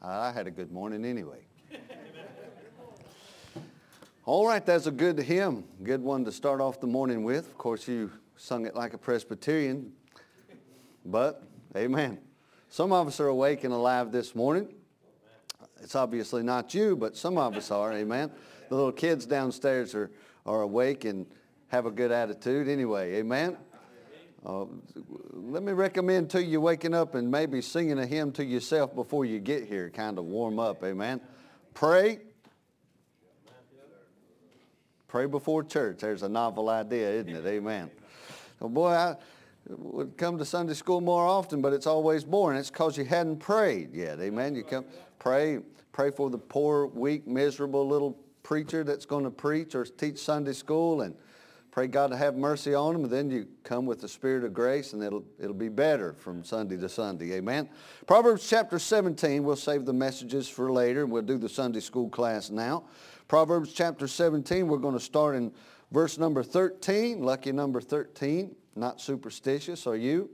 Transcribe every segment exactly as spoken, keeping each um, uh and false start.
I had a good morning anyway. All right, that's a good hymn. Good one to start off the morning with. Of course, you sung it like a Presbyterian. But, amen. Some of us are awake and alive this morning. It's obviously not you, but some of us are, amen. The little kids downstairs are, are awake and have a good attitude anyway, amen. Uh, let me recommend to you waking up and maybe singing a hymn to yourself before you get here, kind of warm up, amen. Pray. Pray before church. There's a novel idea, isn't it? Amen. Well, boy, I would come to Sunday school more often, but it's always boring. It's because you hadn't prayed yet, amen. You come pray, pray for the poor, weak, miserable little preacher that's going to preach or teach Sunday school, and pray God to have mercy on them, and then you come with the Spirit of grace, and it'll it'll be better from Sunday to Sunday. Amen. Proverbs chapter seventeen, we'll save the messages for later, and we'll do the Sunday school class now. Proverbs chapter seventeen, we're going to start in verse number thirteen, lucky number thirteen. Not superstitious, are you?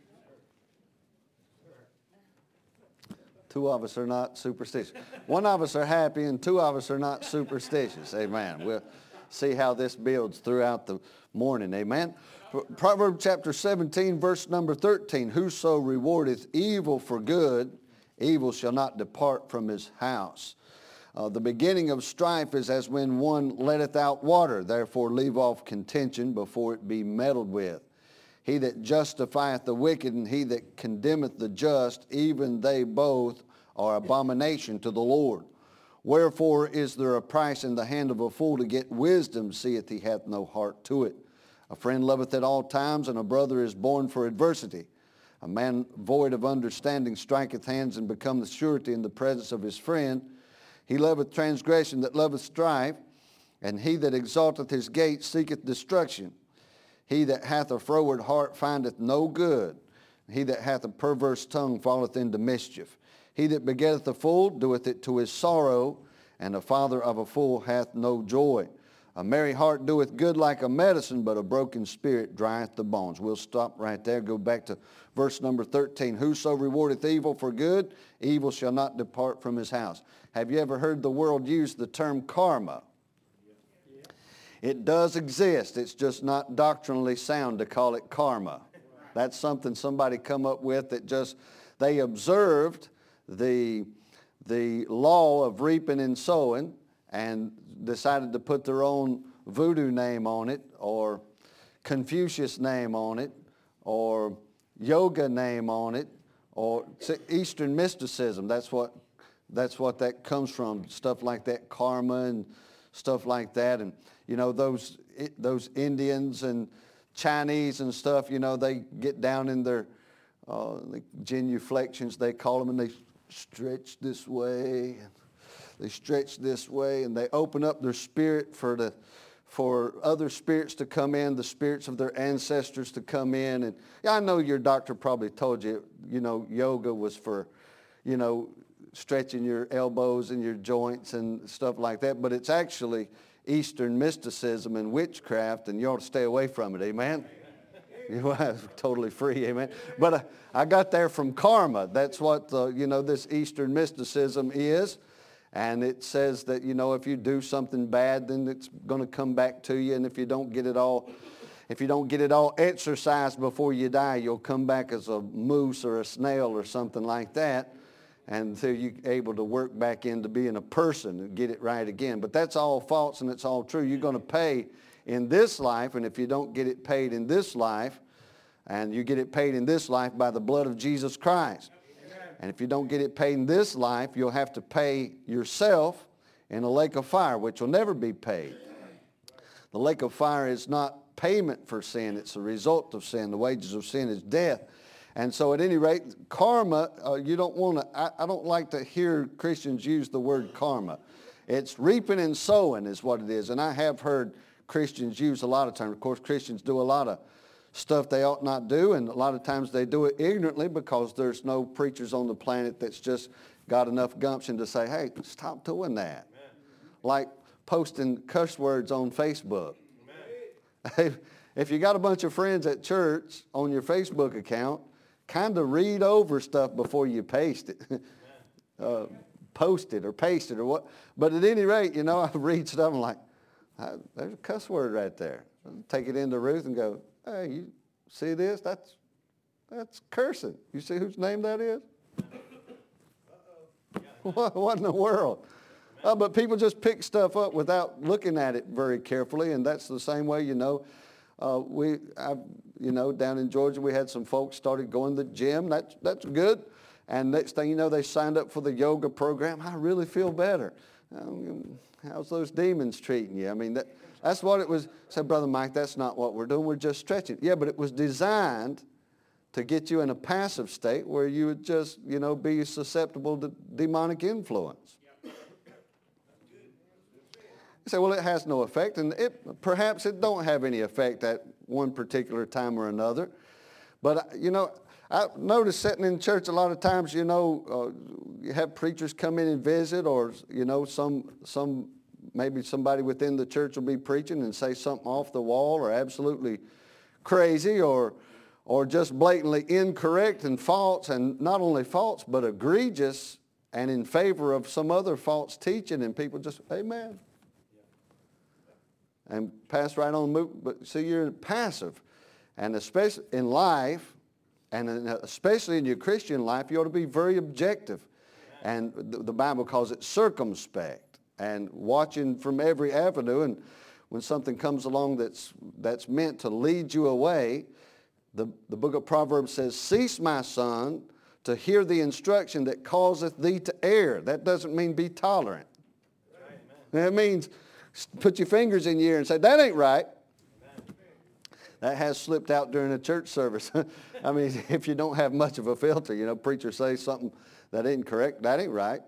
Two of us are not superstitious. One of us are happy, and two of us are not superstitious. Amen. We'll see how this builds throughout the morning. Amen. Proverbs chapter seventeen, verse number thirteen. Whoso rewardeth evil for good, evil shall not depart from his house. Uh, the beginning of strife is as when one letteth out water. Therefore leave off contention before it be meddled with. He that justifieth the wicked and he that condemneth the just, even they both are abomination to the Lord. Wherefore is there a price in the hand of a fool to get wisdom, seeth he hath no heart to it. A friend loveth at all times, and a brother is born for adversity. A man void of understanding striketh hands and becometh surety in the presence of his friend. He loveth transgression that loveth strife, and he that exalteth his gate seeketh destruction. He that hath a froward heart findeth no good. He that hath a perverse tongue falleth into mischief. He that begetteth a fool doeth it to his sorrow, and the father of a fool hath no joy. A merry heart doeth good like a medicine, but a broken spirit drieth the bones. We'll stop right there, go back to verse number thirteen. Whoso rewardeth evil for good, evil shall not depart from his house. Have you ever heard the world use the term karma? It does exist. It's just not doctrinally sound to call it karma. That's something somebody come up with that just, they observed the, the law of reaping and sowing and decided to put their own voodoo name on it, or Confucius name on it, or yoga name on it, or Eastern mysticism. That's what, that's what that comes from, stuff like that, karma and stuff like that. And you know, those those Indians and Chinese and stuff, you know, they get down in their uh, the genuflections, they call them, and they stretch this way, and they stretch this way, and they open up their spirit for the for other spirits to come in, the spirits of their ancestors to come in. And yeah, I know your doctor probably told you, you know, yoga was for, you know, stretching your elbows and your joints and stuff like that, but it's actually Eastern mysticism and witchcraft, and you ought to stay away from it, amen? You are totally free, amen? But uh, I got there from karma. That's what, uh, you know, this Eastern mysticism is. And it says that, you know, if you do something bad, then it's going to come back to you. And if you don't get it all, if you don't get it all exercised before you die, you'll come back as a moose or a snail or something like that, until you're able to work back into being a person and get it right again. But that's all false and it's all true. You're going to pay in this life, and if you don't get it paid in this life, and you get it paid in this life by the blood of Jesus Christ. Amen. And if you don't get it paid in this life, you'll have to pay yourself in a lake of fire, which will never be paid. The lake of fire is not payment for sin. It's a result of sin. The wages of sin is death. And so at any rate, karma, uh, you don't want to, I, I don't like to hear Christians use the word karma. It's reaping and sowing is what it is. And I have heard Christians use a lot of times. Of course, Christians do a lot of stuff they ought not do, and a lot of times they do it ignorantly because there's no preachers on the planet that's just got enough gumption to say, hey, stop doing that. Amen. Like posting cuss words on Facebook. If, if you got a bunch of friends at church on your Facebook account, kind of read over stuff before you paste it. uh, posted or pasted or what. But at any rate, you know, I read stuff and like, there's a cuss word right there. Take it into Ruth and go, hey, you see this? That's that's cursing. You see whose name that is? what, what in the world? Uh, but people just pick stuff up without looking at it very carefully, and that's the same way, you know. Uh, we, I, you know, down in Georgia, we had some folks started going to the gym. That's that's good. And next thing you know, they signed up for the yoga program. I really feel better. Um, how's those demons treating you? I mean, that, that's what it was. I said, Brother Mike, that's not what we're doing. We're just stretching. Yeah, but it was designed to get you in a passive state where you would just, you know, be susceptible to demonic influence. You say, well, it has no effect, and it, perhaps it don't have any effect at one particular time or another. But, you know, I notice sitting in church a lot of times, you know, uh, you have preachers come in and visit, or, you know, some, some, maybe somebody within the church will be preaching and say something off the wall or absolutely crazy or, or just blatantly incorrect and false, and not only false, but egregious and in favor of some other false teaching, and people just, amen. And pass right on, move. But see, you're passive. And especially in life, and in, especially in your Christian life, you ought to be very objective. And the, the Bible calls it circumspect, and watching from every avenue. And when something comes along that's, that's meant to lead you away, the, the book of Proverbs says, cease, my son, to hear the instruction that causeth thee to err. That doesn't mean be tolerant. That means put your fingers in your ear and say, that ain't right. That has slipped out during a church service. I mean, if you don't have much of a filter, you know, preacher says something that ain't correct, that ain't right.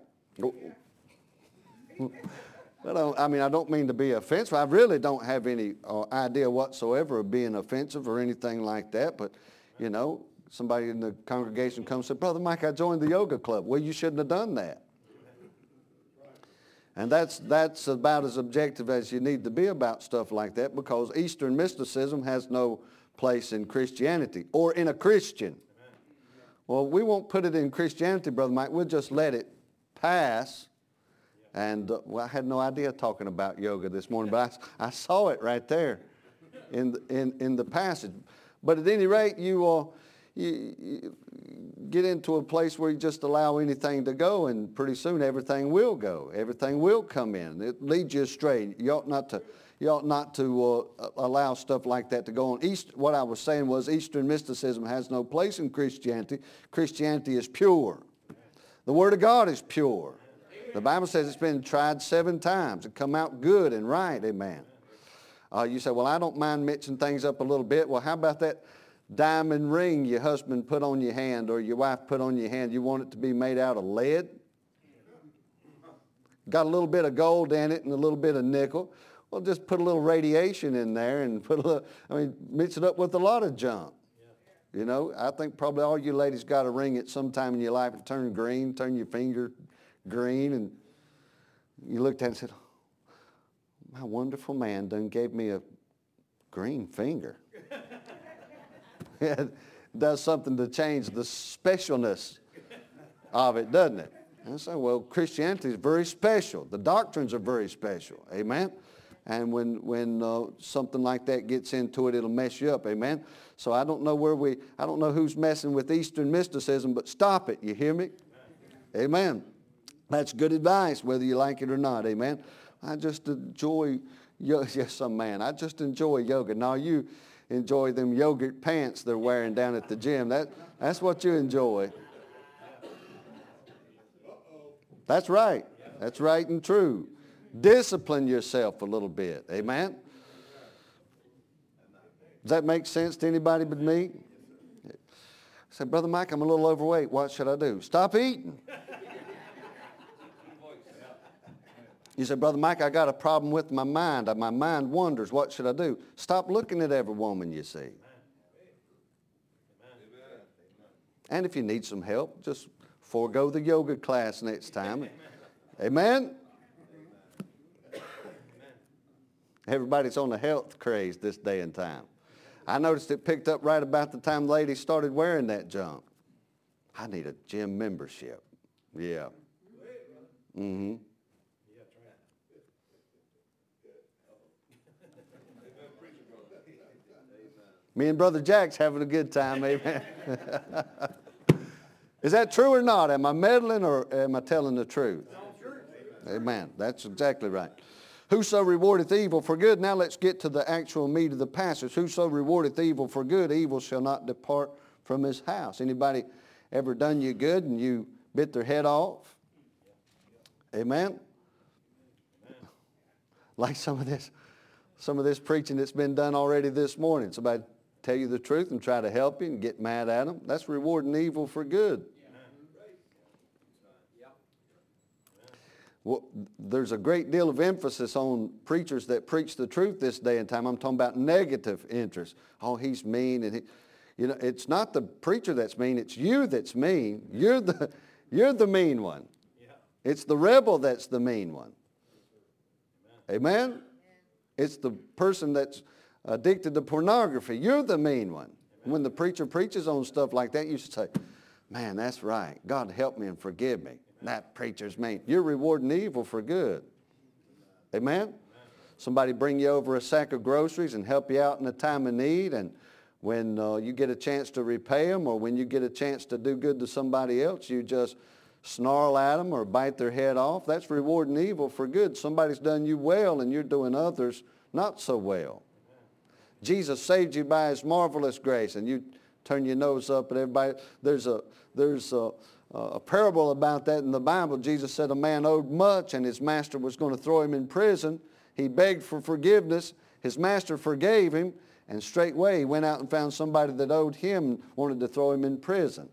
I, don't, I mean, I don't mean to be offensive. I really don't have any uh, idea whatsoever of being offensive or anything like that. But, you know, somebody in the congregation comes and said, Brother Mike, I joined the yoga club. Well, you shouldn't have done that. And that's, that's about as objective as you need to be about stuff like that, because Eastern mysticism has no place in Christianity or in a Christian. Well, we won't put it in Christianity, Brother Mike. We'll just let it pass. And uh, well, I had no idea talking about yoga this morning, but I, I saw it right there in the, in, in the passage. But at any rate, you will you, you get into a place where you just allow anything to go, and pretty soon everything will go. Everything will come in. It leads you astray. You ought not to, you ought not to uh, allow stuff like that to go on. East, what I was saying was Eastern mysticism has no place in Christianity. Christianity is pure. The Word of God is pure. The Bible says it's been tried seven times and come out good and right. Amen. Uh, you say, well, I don't mind mixing things up a little bit. Well, how about that diamond ring your husband put on your hand or your wife put on your hand? You want it to be made out of lead? Got a little bit of gold in it and a little bit of nickel. Well, just put a little radiation in there and put a little, I mean, mix it up with a lot of junk. You know, I think probably all you ladies got a ring at some time in your life and turn green, turn your finger green, and you looked at it and said, my wonderful man done gave me a green finger. It does something to change the specialness of it, doesn't it? And so, well, Christianity is very special. The doctrines are very special. Amen? And when, when uh, something like that gets into it, it'll mess you up. Amen? So I don't know where we, I don't know who's messing with Eastern mysticism, but stop it. You hear me? Amen. Amen. That's good advice, whether you like it or not. Amen? I just enjoy, yes, some man, I just enjoy yoga. Now you enjoy them yogurt pants they're wearing down at the gym. That, that's what you enjoy. That's right. That's right and true. Discipline yourself a little bit. Amen? Does that make sense to anybody but me? I said, Brother Mike, I'm a little overweight. What should I do? Stop eating. You say, Brother Mike, I got a problem with my mind. My mind wanders. What should I do? Stop looking at every woman you see. And if you need some help, just forego the yoga class next time. Amen? Everybody's on a health craze this day and time. I noticed it picked up right about the time ladies started wearing that junk. I need a gym membership. Yeah. Mm-hmm. Me and Brother Jack's having a good time, amen. Is that true or not? Am I meddling or am I telling the truth? Amen. That's exactly right. Whoso rewardeth evil for good. Now let's get to the actual meat of the passage. Whoso rewardeth evil for good, evil shall not depart from his house. Anybody ever done you good and you bit their head off? Amen. Like some of this, some of this preaching that's been done already this morning. Somebody tell you the truth and try to help you and get mad at them. That's rewarding evil for good. Well, there's a great deal of emphasis on preachers that preach the truth this day and time. I'm talking about negative interest. Oh, he's mean, and he, you know, it's not the preacher that's mean. It's you that's mean. You're the, you're the mean one. It's the rebel that's the mean one. Amen? It's the person that's addicted to pornography. You're the mean one. When the preacher preaches on stuff like that, you should say, man, that's right. God help me and forgive me. That preacher's mean. You're rewarding evil for good. Amen? Somebody bring you over a sack of groceries and help you out in a time of need, and when uh, you get a chance to repay them, or when you get a chance to do good to somebody else, you just snarl at them or bite their head off. That's rewarding evil for good. Somebody's done you well and you're doing others not so well. Jesus saved you by his marvelous grace, and you turn your nose up at everybody. There's a, there's a, a parable about that in the Bible. Jesus said a man owed much and his master was going to throw him in prison. He begged for forgiveness. His master forgave him, and straightway he went out and found somebody that owed him and wanted to throw him in prison.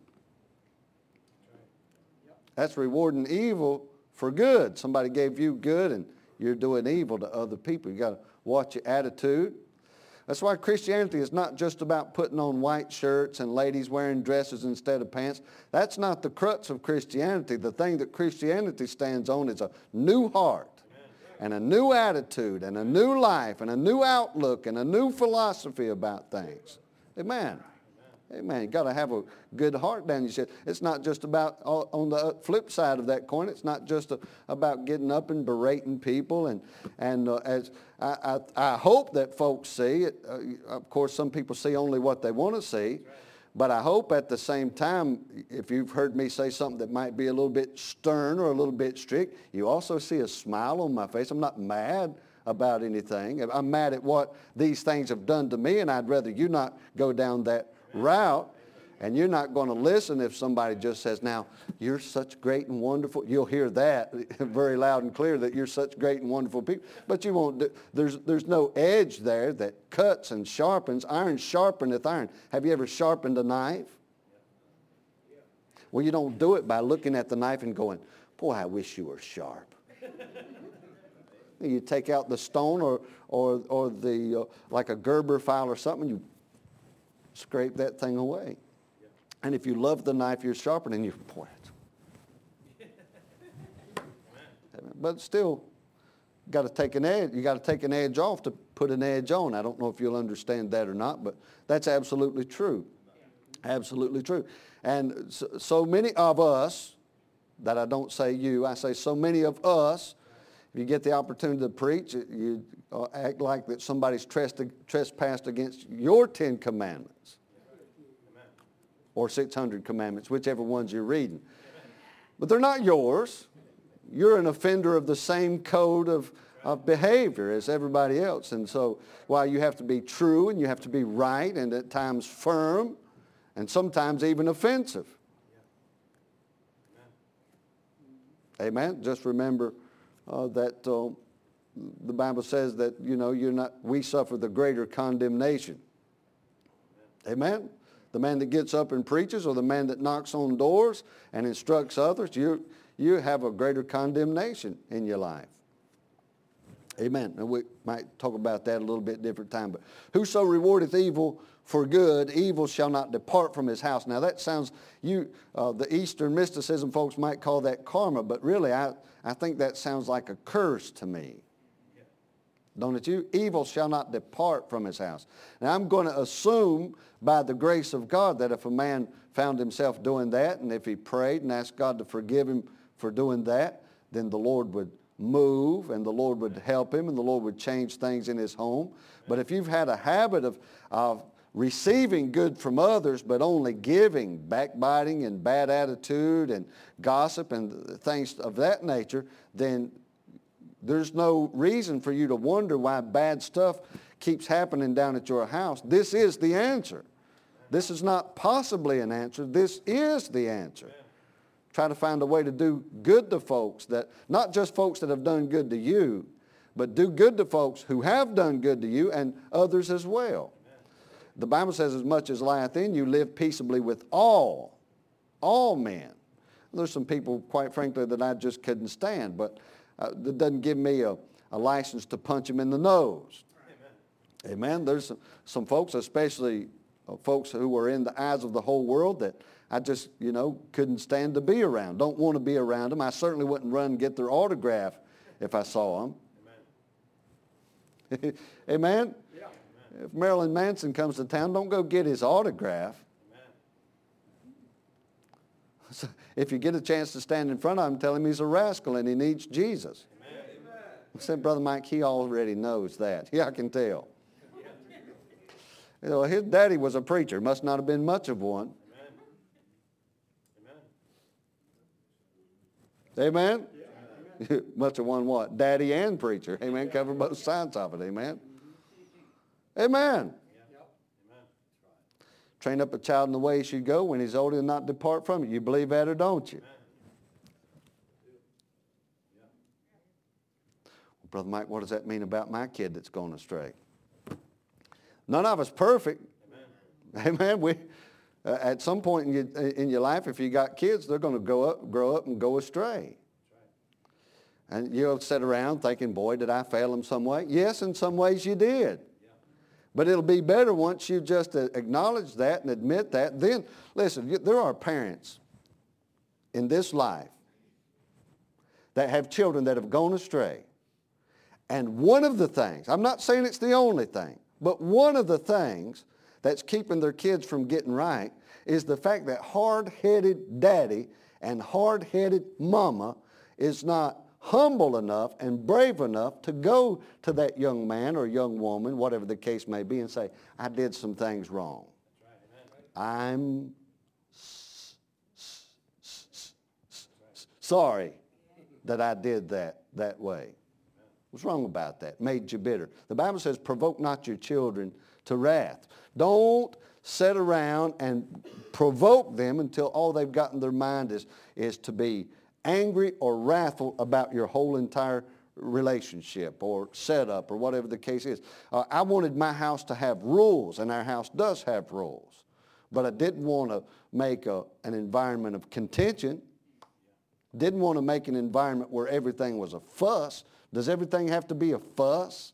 That's rewarding evil for good. Somebody gave you good and you're doing evil to other people. You got to watch your attitude. That's why Christianity is not just about putting on white shirts and ladies wearing dresses instead of pants. That's not the crux of Christianity. The thing that Christianity stands on is a new heart and a new attitude and a new life and a new outlook and a new philosophy about things. Amen. Amen. You've got to have a good heart down. You said it's not just about, on the flip side of that coin, it's not just a, about getting up and berating people. And, and uh, as I, I, I hope that folks see it. Uh, of course, some people see only what they want to see. But I hope at the same time, if you've heard me say something that might be a little bit stern or a little bit strict, you also see a smile on my face. I'm not mad about anything. I'm mad at what these things have done to me, and I'd rather you not go down that route. And you're not going to listen if somebody just says, now, you're such great and wonderful. You'll hear that very loud and clear, that you're such great and wonderful people. But you won't do, there's, there's no edge there that cuts and sharpens. Iron sharpeneth iron. Have you ever sharpened a knife? Well, you don't do it by looking at the knife and going, boy, I wish you were sharp. You take out the stone or, or, or the, uh, like a Gerber file or something, you scrape that thing away. And if you love the knife you're sharpening, you boy. But still, got to take an edge. You got to take an edge off to put an edge on. I don't know if you'll understand that or not, but that's absolutely true. Absolutely true. And so, so many of us, that I don't say you, I say so many of us, if you get the opportunity to preach, you act like that somebody's trespassed against your Ten Commandments. Or six hundred commandments, whichever ones you're reading. But they're not yours. You're an offender of the same code of, of behavior as everybody else. And so while you have to be true and you have to be right and at times firm and sometimes even offensive. Amen. Just remember uh, that uh, the Bible says that, you know, you're not, we suffer the greater condemnation. Amen. The man that gets up and preaches, or the man that knocks on doors and instructs others, you, you have a greater condemnation in your life. Amen. And we might talk about that a little bit different time. But whoso rewardeth evil for good, evil shall not depart from his house. Now that sounds, you, uh, the Eastern mysticism folks might call that karma, but really I, I think that sounds like a curse to me. Don't it you? Evil shall not depart from his house. Now I'm going to assume by the grace of God that if a man found himself doing that, and if he prayed and asked God to forgive him for doing that, then the Lord would move and the Lord would help him and the Lord would change things in his home. But if you've had a habit of, of receiving good from others but only giving, backbiting and bad attitude and gossip and things of that nature, then there's no reason for you to wonder why bad stuff keeps happening down at your house. This is the answer. This is not possibly an answer. This is the answer. Try to find a way to do good to folks, that not just folks that have done good to you, but do good to folks who have done good to you and others as well. The Bible says, as much as lieth in you, live peaceably with all, all men. There's some people, quite frankly, that I just couldn't stand, but uh, that doesn't give me a, a license to punch them in the nose. Amen. Amen. There's some, some folks, especially uh, folks who are in the eyes of the whole world, that I just, you know, couldn't stand to be around. Don't want to be around them. I certainly wouldn't run and get their autograph if I saw them. Amen? Amen? Yeah. If Marilyn Manson comes to town, don't go get his autograph. Amen. So if you get a chance to stand in front of him, tell him he's a rascal and he needs Jesus. Amen. I said, Brother Mike, he already knows that. Yeah, I can tell. You know, his daddy was a preacher. Must not have been much of one. Amen? Yeah. Much of one what? Daddy and preacher. Amen. Yeah. Cover both sides of it. Amen. Amen. Yeah. Train up a child in the way he should go. When he's old, he'll not depart from it. You believe that or don't you? Well, Brother Mike, what does that mean about my kid that's gone astray? None of us perfect. Amen. Amen. We, uh, at some point in your, in your life, if you got kids, they're going to go up, grow up and go astray. And you'll sit around thinking, boy, did I fail them some way? Yes, in some ways you did. But it'll be better once you just acknowledge that and admit that. Then, listen, there are parents in this life that have children that have gone astray. And one of the things, I'm not saying it's the only thing, but one of the things that's keeping their kids from getting right is the fact that hard-headed daddy and hard-headed mama is not humble enough and brave enough to go to that young man or young woman, whatever the case may be, and say, I did some things wrong. I'm s- s- s- s- sorry that I did that that way. What's wrong about that? Made you bitter. The Bible says, provoke not your children to wrath. Don't sit around and provoke them until all they've got in their mind is, is to be angry or wrathful about your whole entire relationship or setup or whatever the case is. Uh, I wanted my house to have rules, and our house does have rules. But I didn't want to make a, an environment of contention. Didn't want to make an environment where everything was a fuss. Does everything have to be a fuss?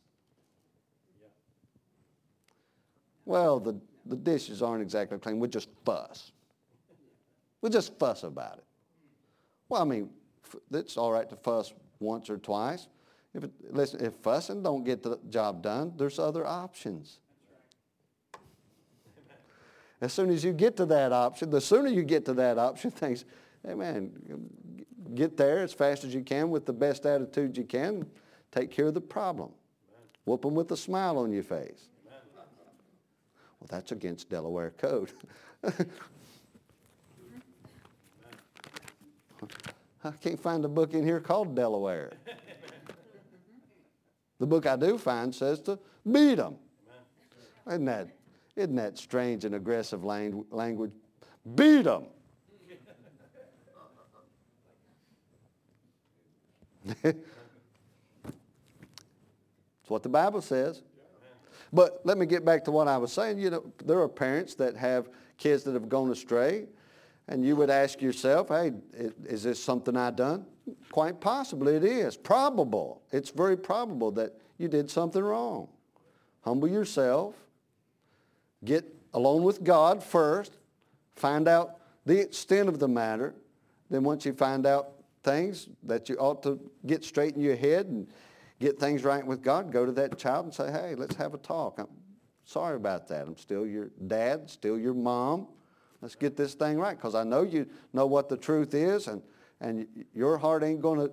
Well, the, the dishes aren't exactly clean. We just fuss. We just fuss about it. Well, I mean, it's all right to fuss once or twice. If it, listen, if fussing don't get the job done, there's other options. As soon as you get to that option, the sooner you get to that option, things, hey man, get there as fast as you can with the best attitude you can. Take care of the problem. Whoop them with a smile on your face. Well, that's against Delaware code. I can't find a book in here called Delaware. The book I do find says to beat them. Isn't that, isn't that strange and aggressive language? Beat them. That's what the Bible says. But let me get back to what I was saying. You know, there are parents that have kids that have gone astray. And you would ask yourself, hey, is this something I done? Quite possibly it is. Probable. It's very probable that you did something wrong. Humble yourself. Get alone with God first. Find out the extent of the matter. Then once you find out things that you ought to get straight in your head and get things right with God, go to that child and say, hey, let's have a talk. I'm sorry about that. I'm still your dad, still your mom. Let's get this thing right, because I know you know what the truth is, and, and your heart ain't going to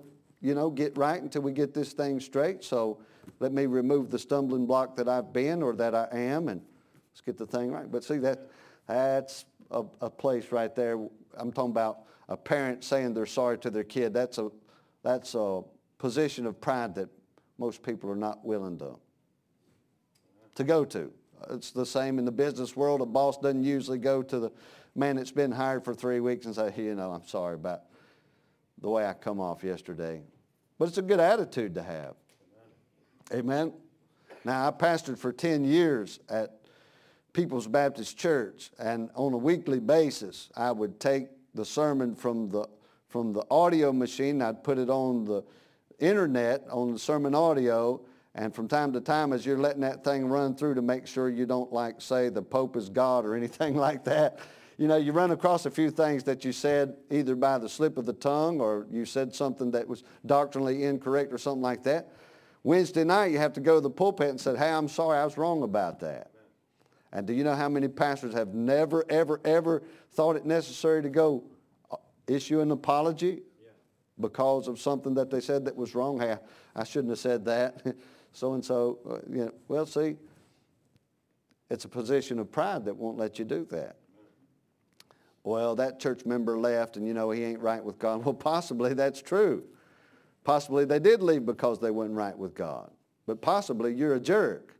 you know, get right until we get this thing straight. So let me remove the stumbling block that I've been or that I am, and let's get the thing right. But see, that that's a, a place right there. I'm talking about a parent saying they're sorry to their kid. That's a that's a position of pride that most people are not willing to to go to. It's the same in the business world. A boss doesn't usually go to the man that's been hired for three weeks and say, hey, you know, I'm sorry about the way I come off yesterday. But it's a good attitude to have. Amen. Now, I pastored for ten years at People's Baptist Church, and on a weekly basis, I would take the sermon from the from the audio machine. I'd put it on the internet, on the sermon audio, and from time to time, as you're letting that thing run through to make sure you don't, like, say the Pope is God or anything like that, you know, you run across a few things that you said either by the slip of the tongue or you said something that was doctrinally incorrect or something like that. Wednesday night, you have to go to the pulpit and say, hey, I'm sorry, I was wrong about that. And do you know how many pastors have never, ever, ever thought it necessary to go issue an apology because of something that they said that was wrong? Hey, I shouldn't have said that. So-and-so, uh, you know, well, see, it's a position of pride that won't let you do that. Well, that church member left and, you know, he ain't right with God. Well, possibly that's true. Possibly they did leave because they weren't right with God. But possibly you're a jerk.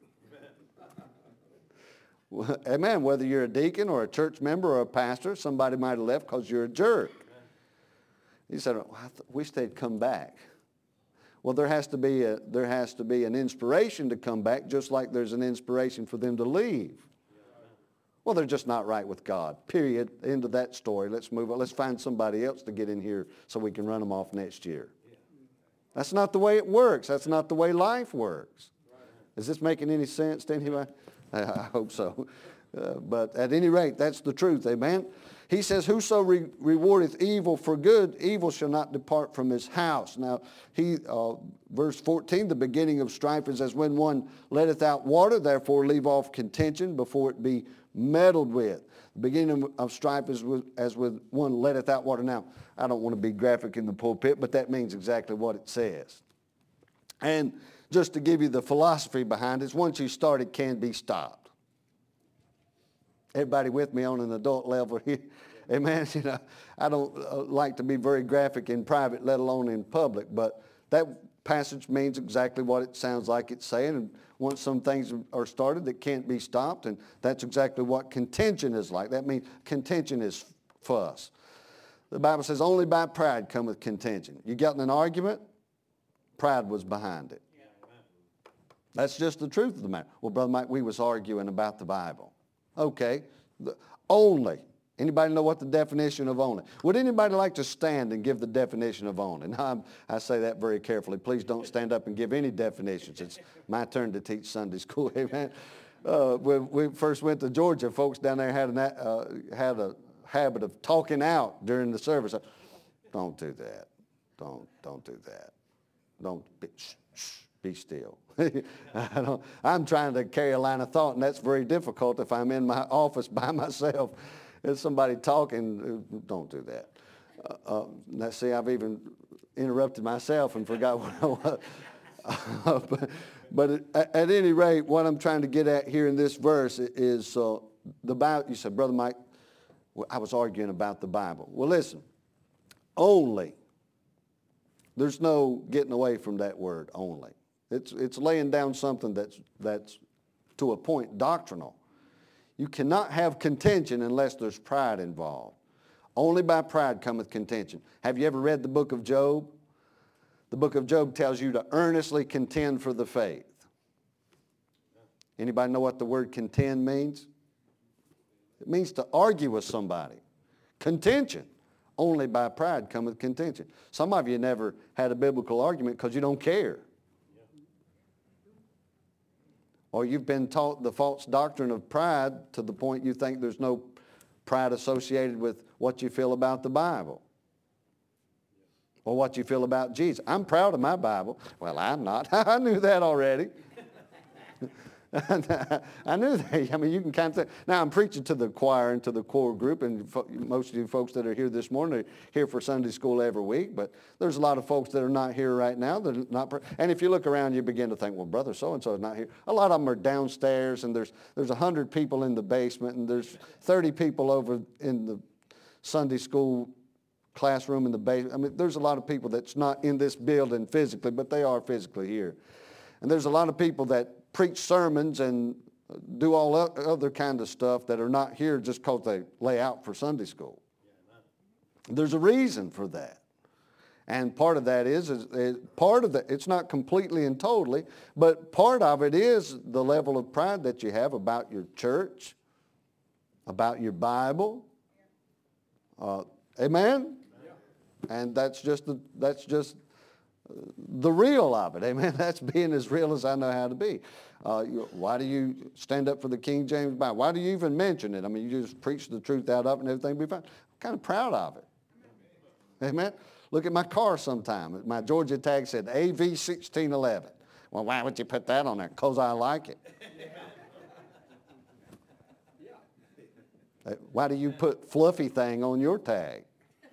Amen. Whether you're a deacon or a church member or a pastor, somebody might have left because you're a jerk. He said, well, I th- wish they'd come back. Well, there has to be a, there has to be an inspiration to come back, just like there's an inspiration for them to leave. Well, they're just not right with God. Period. End of that story. Let's move on. Let's find somebody else to get in here so we can run them off next year. That's not the way it works. That's not the way life works. Is this making any sense to anybody? I hope so. Uh, but at any rate, that's the truth. Amen. He says, whoso re- rewardeth evil for good, evil shall not depart from his house. Now, he, uh, verse fourteen, the beginning of strife is as when one letteth out water, therefore leave off contention before it be meddled with. The beginning of strife is with, as with one letteth out water. Now, I don't want to be graphic in the pulpit, but that means exactly what it says. And just to give you the philosophy behind it, once you start, it can be stopped. Everybody with me on an adult level here? Amen. You know, I don't uh, like to be very graphic in private, let alone in public, but that passage means exactly what it sounds like it's saying. And once some things are started that can't be stopped, and that's exactly what contention is like. That means contention is fuss. The Bible says only by pride cometh contention. You got in an argument, pride was behind it. That's just the truth of the matter. Well, Brother Mike, we was arguing about the Bible. Okay, the, only. Anybody know what the definition of only? Would anybody like to stand and give the definition of only? Now, I'm, I say that very carefully. Please don't stand up and give any definitions. It's my turn to teach Sunday school. Amen. Uh, when we first went to Georgia, folks down there had, an, uh, had a habit of talking out during the service. Don't do that. Don't, don't do that. Don't be, shh, shh, be still. I don't, I'm trying to carry a line of thought, and that's very difficult if I'm in my office by myself. There's somebody talking, don't do that. Uh, uh, now, see, I've even interrupted myself and forgot what I was. Uh, but but at, at any rate, what I'm trying to get at here in this verse is uh, the Bible. You said, Brother Mike, well, I was arguing about the Bible. Well, listen, only. There's no getting away from that word, only. It's, it's laying down something that's, that's to a point doctrinal. You cannot have contention unless there's pride involved. Only by pride cometh contention. Have you ever read the book of Job? The book of Job tells you to earnestly contend for the faith. Anybody know what the word contend means? It means to argue with somebody. Contention. Only by pride cometh contention. Some of you never had a biblical argument because you don't care. Or you've been taught the false doctrine of pride to the point you think there's no pride associated with what you feel about the Bible. Or what you feel about Jesus. I'm proud of my Bible. Well, I'm not. I knew that already. I knew that. I mean, you can kind of think. Now, I'm preaching to the choir and to the core group, and fo- most of you folks that are here this morning are here for Sunday school every week, but there's a lot of folks that are not here right now. That are not. Pre- and if you look around, you begin to think, well, brother so-and-so is not here. A lot of them are downstairs, and there's there's one hundred people in the basement, and there's thirty people over in the Sunday school classroom in the basement. I mean, there's a lot of people that's not in this building physically, but they are physically here. And there's a lot of people that preach sermons and do all other kind of stuff that are not here just because they lay out for Sunday school. There's a reason for that. And part of that is, is, is part of that, it's not completely and totally, but part of it is the level of pride that you have about your church, about your Bible. Uh, amen? And that's just the, that's just the real of it. Amen? That's being as real as I know how to be. Uh, you, why do you stand up for the King James Bible? Why do you even mention it? I mean, you just preach the truth out of it and everything will be fine. I'm kind of proud of it. Amen? Look at my car sometime. My Georgia tag said A V sixteen eleven. Well, why would you put that on there? Because I like it. Why do you put fluffy thing on your tag?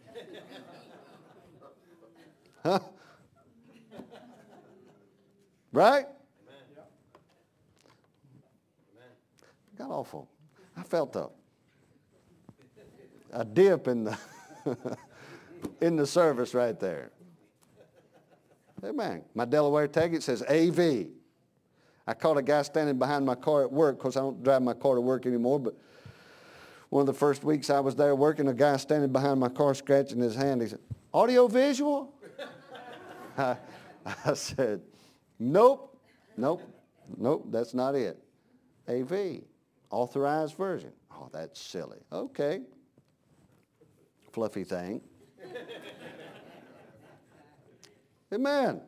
Huh? Right? Amen. Got awful. I felt a, a dip in the in the service right there. Amen. My Delaware tag, it says A V. I caught a guy standing behind my car at work because I don't drive my car to work anymore, but one of the first weeks I was there working, a guy standing behind my car scratching his hand. He said, audio visual? I, I said, nope, nope, nope, that's not it. A V, authorized version. Oh, that's silly. Okay. Fluffy thing. Amen.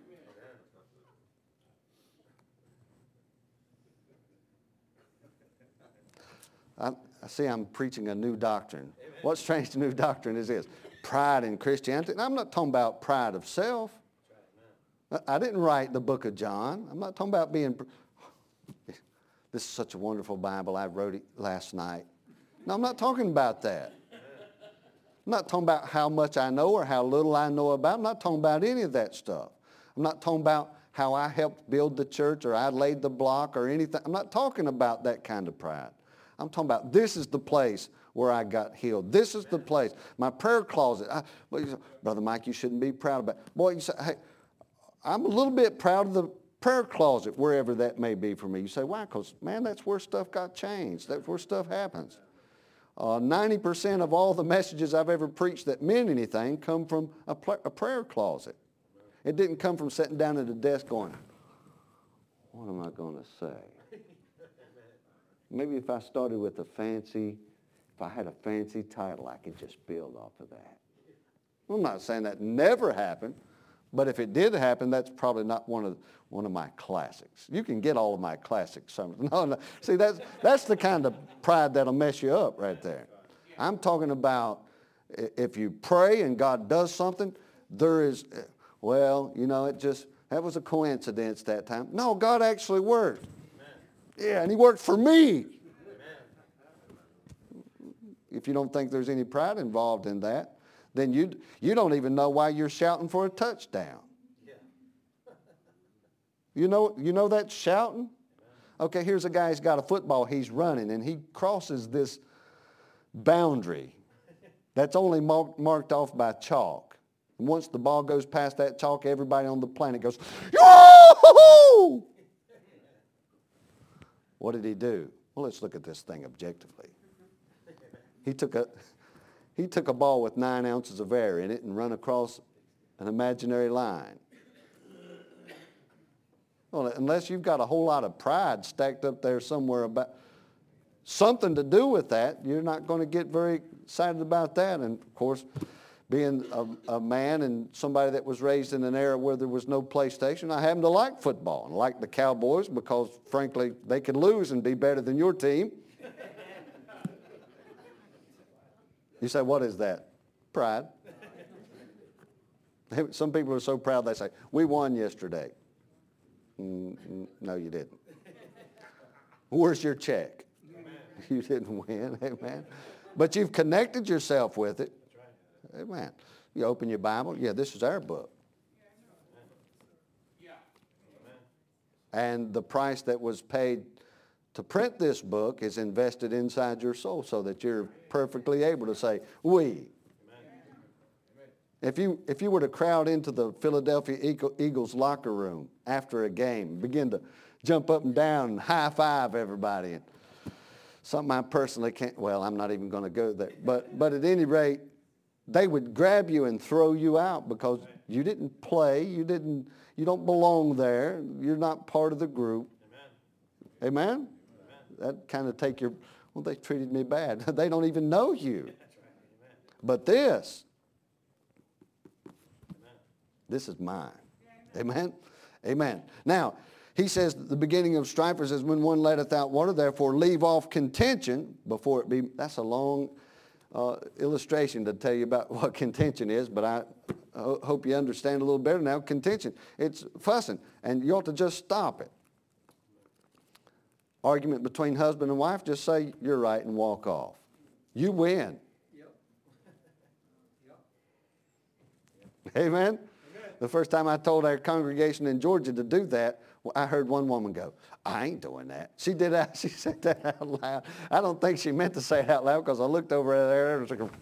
I, I see I'm preaching a new doctrine. What strange new doctrine is this? Pride in Christianity. And I'm not talking about pride of self. I didn't write the book of John. I'm not talking about being... This is such a wonderful Bible. I wrote it last night. No, I'm not talking about that. I'm not talking about how much I know or how little I know about. I'm not talking about any of that stuff. I'm not talking about how I helped build the church or I laid the block or anything. I'm not talking about that kind of pride. I'm talking about this is the place where I got healed. This is the place. My prayer closet. I, well, you say, Brother Mike, you shouldn't be proud about it. Boy, you say, hey, I'm a little bit proud of the prayer closet, wherever that may be for me. You say, why? Because, man, that's where stuff got changed. That's where stuff happens. Uh, ninety percent of all the messages I've ever preached that meant anything come from a, pl- a prayer closet. It didn't come from sitting down at a desk going, what am I going to say? Maybe if I started with a fancy, if I had a fancy title, I could just build off of that. I'm not saying that never happened, but if it did happen, that's probably not one of one of my classics. You can get all of my classic sermons. No, no. See, that's that's the kind of pride that'll mess you up right there. I'm talking about if you pray and God does something, there is, well, you know, it just, that was a coincidence that time. No, God actually worked. Yeah, and he worked for me. If you don't think there's any pride involved in that, then you you don't even know why you're shouting for a touchdown. You know, you know that shouting? Okay, here's a guy who's got a football, he's running, and he crosses this boundary that's only marked, marked off by chalk. And once the ball goes past that chalk, everybody on the planet goes, yoo-hoo! What did he do? Well, let's look at this thing objectively. He took a he took a ball with nine ounces of air in it and run across an imaginary line. Well, unless you've got a whole lot of pride stacked up there somewhere about something to do with that, you're not going to get very excited about that. And of course, being a, a man and somebody that was raised in an era where there was no PlayStation, I happen to like football and like the Cowboys because, frankly, they can lose and be better than your team. You say, what is that? Pride. Some people are so proud they say, we won yesterday. Mm, no, you didn't. Where's your check? Amen. You didn't win, amen. But you've connected yourself with it. Right. Amen. You open your Bible, yeah, this is our book. Yeah. And the price that was paid to print this book is invested inside your soul so that you're perfectly able to say, we. If you, if you were to crowd into the Philadelphia Eagles locker room after a game, begin to jump up and down and high-five everybody, and something I personally can't, well, I'm not even going to go there. But, but at any rate, they would grab you and throw you out because you didn't play, you didn't, you don't belong there, you're not part of the group. Amen? Amen? That kind of take your, well, they treated me bad. They don't even know you. But this, this is mine. Amen? Amen. Now, he says, the beginning of strife is when one letteth out water, therefore leave off contention before it be, that's a long uh, illustration to tell you about what contention is, but I uh, hope you understand a little better now. Contention, it's fussing, and you ought to just stop it. Argument between husband and wife, just say you're right and walk off. You win. Yep. Yep. Amen? Amen? The first time I told our congregation in Georgia to do that, I heard one woman go, I ain't doing that. She did that. She said that out loud. I don't think she meant to say it out loud because I looked over there. And like,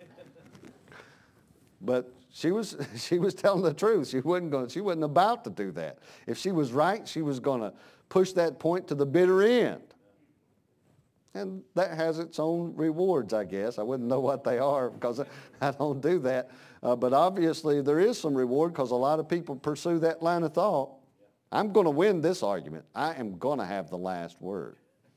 but she was she was telling the truth. She wasn't going. She wasn't about to do that. If she was right, she was going to push that point to the bitter end. And that has its own rewards, I guess. I wouldn't know what they are because I don't do that. Uh, but obviously there is some reward because a lot of people pursue that line of thought. I'm going to win this argument. I am going to have the last word.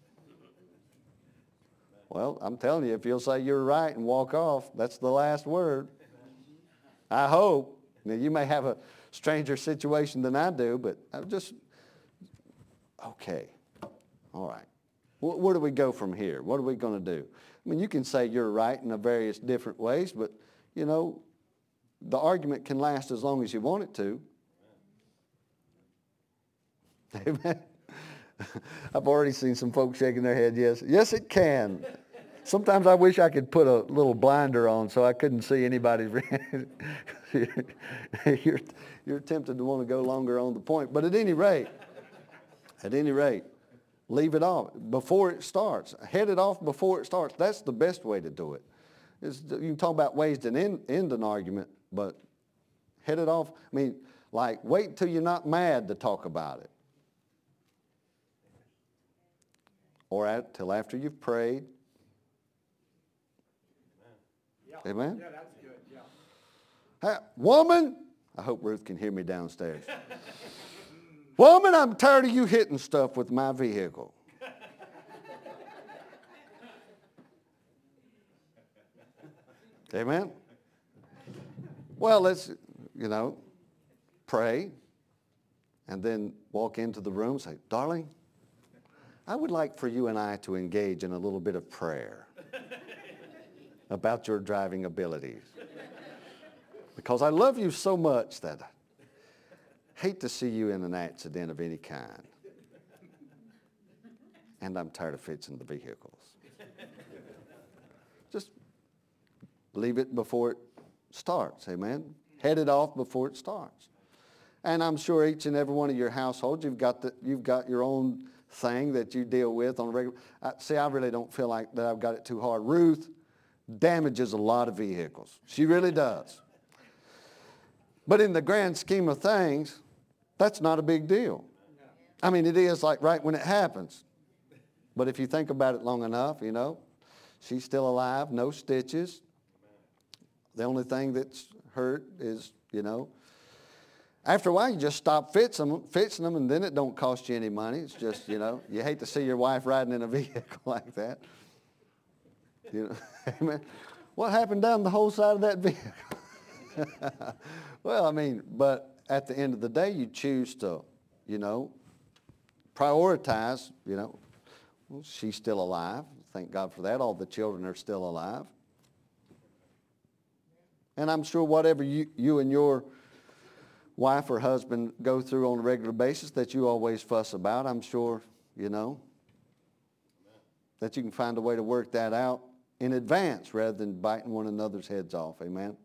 Well, I'm telling you, if you'll say you're right and walk off, that's the last word. I hope. Now, you may have a stranger situation than I do, but I'm just, okay, all right. Where, where do we go from here? What are we going to do? I mean, you can say you're right in a various different ways, but, you know, the argument can last as long as you want it to. Amen. I've already seen some folks shaking their head, yes. Yes, it can. Sometimes I wish I could put a little blinder on so I couldn't see anybody. you're, you're tempted to want to go longer on the point. But at any rate, at any rate, leave it off before it starts. Head it off before it starts. That's the best way to do it. It's, you can talk about ways to end, end an argument, but head it off. I mean, like, wait until you're not mad to talk about it. Or at, till after you've prayed. Amen? Yeah. Amen? Yeah, that's good, yeah. Hey, woman, I hope Ruth can hear me downstairs. Woman, I'm tired of you hitting stuff with my vehicle. Amen? Well, let's, you know, pray and then walk into the room and say, darling, I would like for you and I to engage in a little bit of prayer about your driving abilities. Because I love you so much that I hate to see you in an accident of any kind. And I'm tired of fixing the vehicles. Just leave it before it starts, amen? Head it off before it starts. And I'm sure each and every one of your households, you've got, the, you've got your own thing that you deal with on a regular. I, see, I really don't feel like that I've got it too hard. Ruth damages a lot of vehicles. She really does. But in the grand scheme of things, that's not a big deal. I mean, it is like right when it happens. But if you think about it long enough, you know, she's still alive, no stitches. The only thing that's hurt is, you know, after a while, you just stop fixing them, fixing them, and then it don't cost you any money. It's just, you know, you hate to see your wife riding in a vehicle like that. You know, amen. What happened down the whole side of that vehicle? Well, I mean, but at the end of the day, you choose to, you know, prioritize, you know, well, she's still alive. Thank God for that. All the children are still alive. And I'm sure whatever you, you and your wife or husband go through on a regular basis that you always fuss about, I'm sure, you know, that you can find a way to work that out in advance rather than biting one another's heads off. Amen?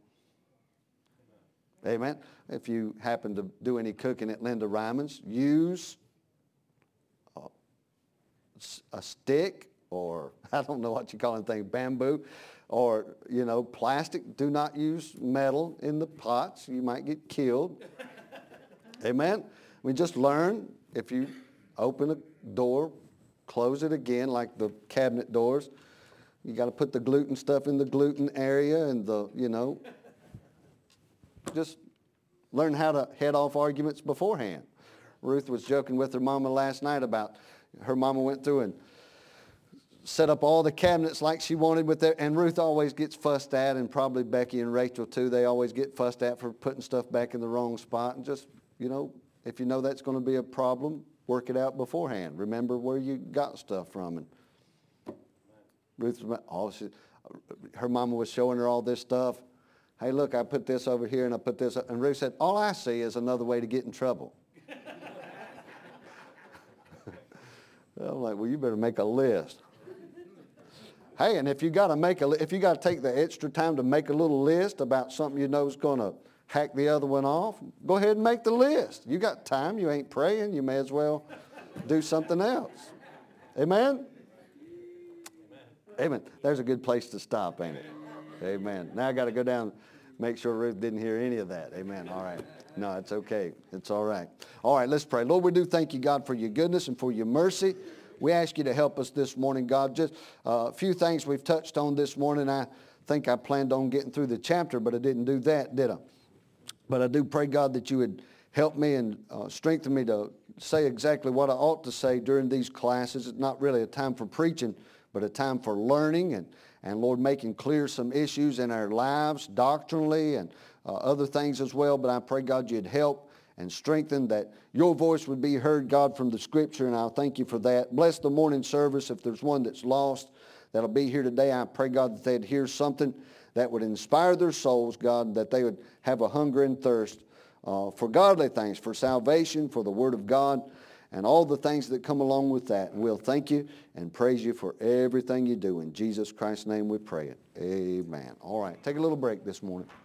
Amen. If you happen to do any cooking at Linda Ryman's, use a, a stick, or I don't know what you call anything, bamboo, or, you know, plastic. Do not use metal in the pots. You might get killed. Amen. We just learn, if you open a door, close it again like the cabinet doors. You got to put the gluten stuff in the gluten area, and the, you know, just learn how to head off arguments beforehand. Ruth was joking with her mama last night about her mama went through and set up all the cabinets like she wanted with their, and Ruth always gets fussed at, and probably Becky and Rachel too. They always get fussed at for putting stuff back in the wrong spot. And just, you know, if you know that's going to be a problem, work it out beforehand. Remember where you got stuff from. And Ruth, oh, she, her mama was showing her all this stuff. Hey, look, I put this over here and I put this up. And Ruth said, all I see is another way to get in trouble. I'm like, well, you better make a list. Hey, and if you got to make a, if you got to take the extra time to make a little list about something you know is going to hack the other one off, go ahead and make the list. You got time. You ain't praying. You may as well do something else. Amen? Amen. There's a good place to stop, ain't it? Amen. Now I got to go down and make sure Ruth didn't hear any of that. Amen. All right. No, it's okay. It's all right. All right, let's pray. Lord, we do thank you, God, for your goodness and for your mercy. We ask you to help us this morning, God. Just uh, a few things we've touched on this morning. I think I planned on getting through the chapter, but I didn't do that, did I? But I do pray, God, that you would help me and uh, strengthen me to say exactly what I ought to say during these classes. It's not really a time for preaching, but a time for learning and, and Lord, making clear some issues in our lives doctrinally and uh, other things as well. But I pray, God, you'd help and strengthen that your voice would be heard, God, from the Scripture, and I'll thank you for that. Bless the morning service. If there's one that's lost that'll be here today, I pray, God, that they'd hear something that would inspire their souls, God, that they would have a hunger and thirst uh, for godly things, for salvation, for the Word of God, and all the things that come along with that. And we'll thank you and praise you for everything you do. In Jesus Christ's name we pray it. Amen. All right, take a little break this morning.